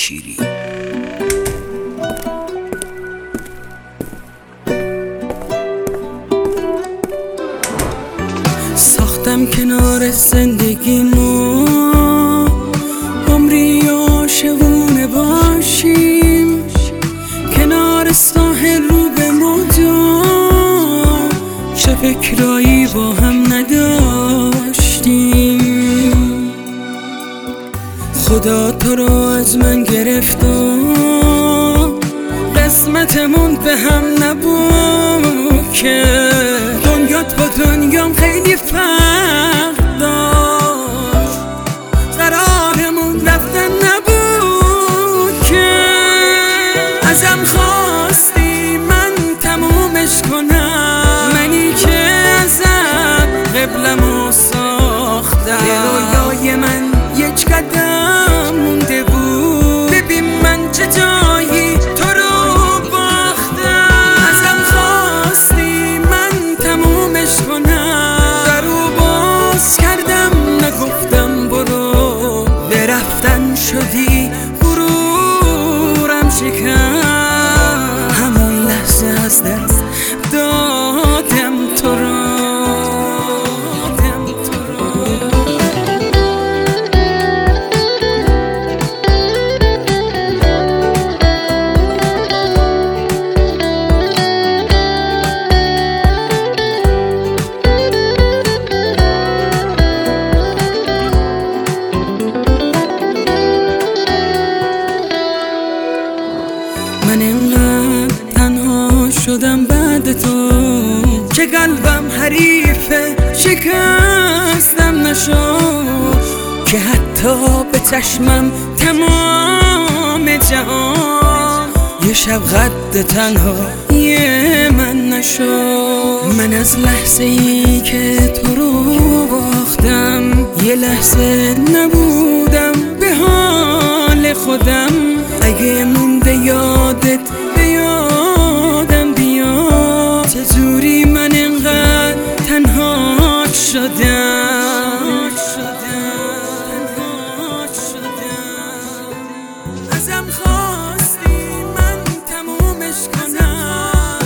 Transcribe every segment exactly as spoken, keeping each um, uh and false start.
شیری. ساختم کنار زندگیمو عمری عاشقونه باشیم، کنار ساحل رو به موجا چه فکرایی با هم نداشتیم. خدا تو رو از من گرفت و قسمتمون به هم نبود که دنیات با دنیام خیلی فرق داشت، قرارمون رفتن نبود که ازم خواستی من تمومش کنم، منی که ازم قبلمو ساختم. رویای من یک قدم مونده بود، ببین من چه جایی تو رو باختم. ازم خواستی من تمومش کنم، درو باز کردم نگفتم برو، به رفتن شدی غرورم شکن، همون لحظه از دست دادم تو رو. من اینقدر تنها شدم بعد تو که قلبم حریف شکستم نشد، که حتی به چشمم تمام جهان یه شب قد تنها یه من نشد. من از لحظه ای که تو رو باختم یه لحظه نبودم به حال خودم. اگه مونده یادت به یادم بیاد چجوری من اینقدر تنها شدم. ازم خواستی من تمومش کنم،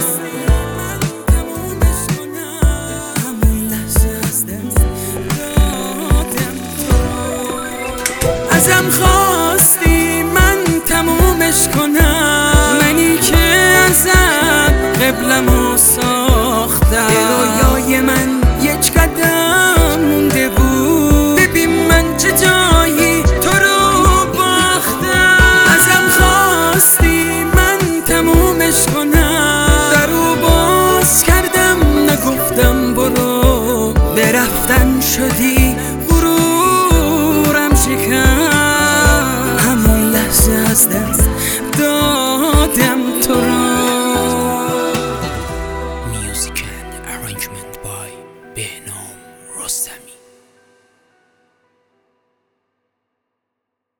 همون لحظه از دست دادم تو. ازم خواستی من تمومش کنم، منی که ازم قبلمو ساختم. رویای من یک قدم مونده بود، ببین من چه جایی تو رو باختم. ازم خواستی من تمومش کنم، درو باز کردم نگفتم برو، به رفتن شدی